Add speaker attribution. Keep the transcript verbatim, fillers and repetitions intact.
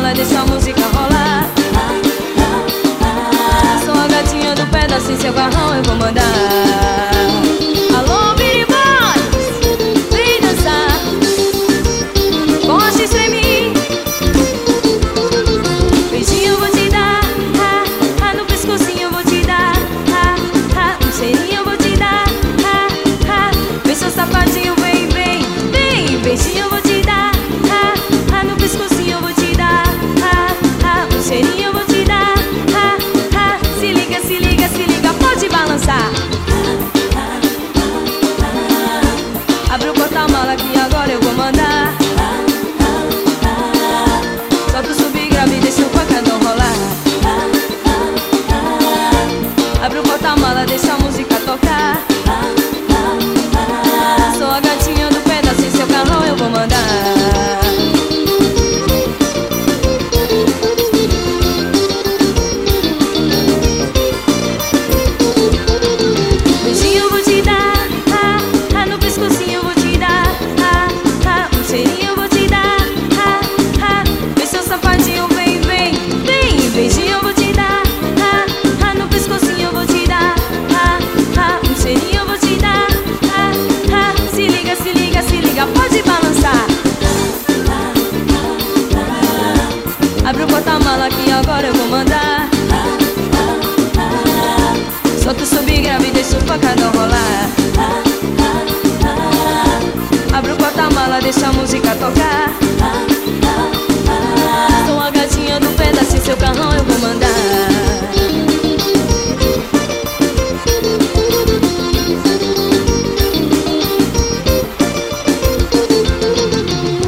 Speaker 1: porta-mala, deixa a música rolar. Sou a gatinha do pedaço, em seu carrão eu vou mandar. Alô, Biri Boys, vem dançar. Gosta de espremer. Beijinho eu vou te dar, ha, ha, no pescocinho eu vou te dar, ha, ha, um cheirinho eu vou te dar, ha, ha, vem seu sapatinho, vem, vem, vem. Beijinho eu vou te dar, ha, ha, no pescocinho eu vou te dar, ha, ha, um cheirinho eu vou te dar, ha, ha, se liga, se liga, se liga, pode balançar. Abre o porta-mala que agora eu vou mandar. Solta o subir, grave e deixa o pancadão rolar. Abre o porta-mala, deixa a música tocar. Sou a gatinha do pedaço, em seu carrão eu vou mandar. Beijinho eu vou te dar, ha, ha, no pescocinho eu vou te dar, ha, ha, um cheirinho eu vou te dar, ha, ha, vem seu sapatinho, vem, vem, vem. Beijinho eu vou te dar, ha, ha, no pescocinho eu vou te dar, ha, ha, um cheirinho eu vou te dar, ha, ha, se liga, se liga, se liga, pode balançar. Abre o porta-mala que agora eu vou mandar. Solta o subir, grave e deixa o pancadão rolar. Abre o porta-mala, deixa a música tocar.